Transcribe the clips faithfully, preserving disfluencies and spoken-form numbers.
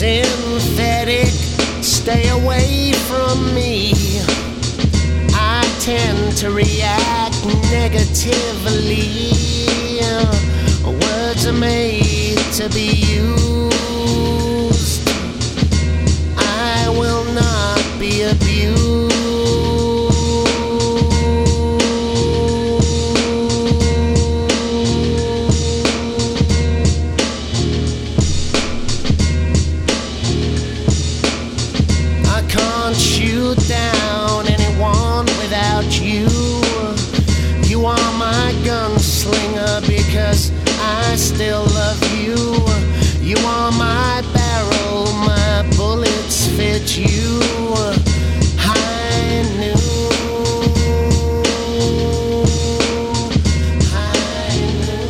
Synthetic, stay away from me. I tend to react negatively. Words are made to be used. I will not be abused. I can't shoot down anyone without you. You are my gunslinger because I still love you. You are my barrel, my bullets fit you. High noon, high noon,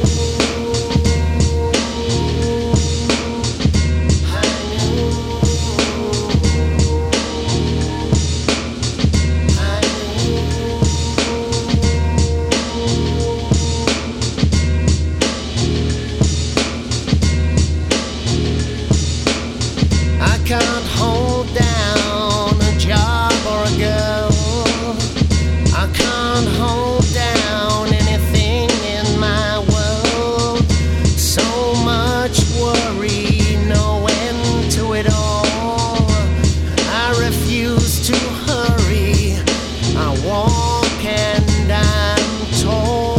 high noon, high I can't hold down a job or a girl. I can't hold down anything in my world. So much worry, no end to it all. I refuse to hurry. I walk and I'm tall.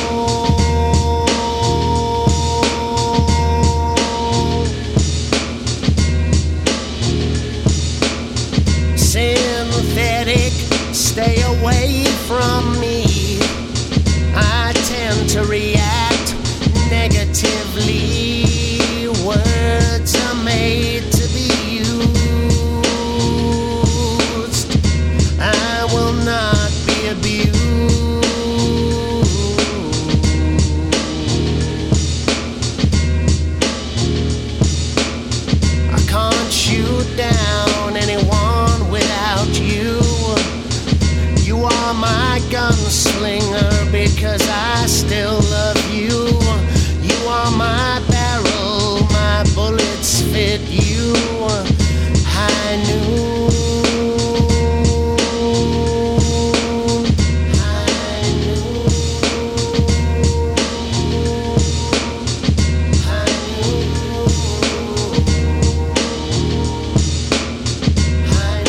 Synthetic, stay away from me. I tend to react negatively. Words are made to be used. I will not be abused. I can't shoot down anyone without you. You are my gunslinger because I still love you. You are my barrel, my bullets fit you. High noon, high noon, high noon, high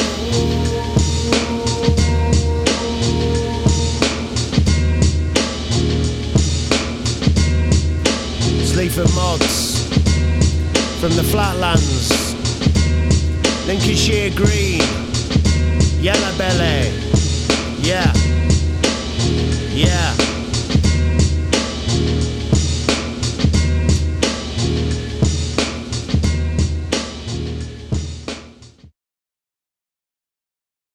noon. Sleaford Mods from the Flatlands, Lincolnshire Green, Yellow Belly, yeah, yeah.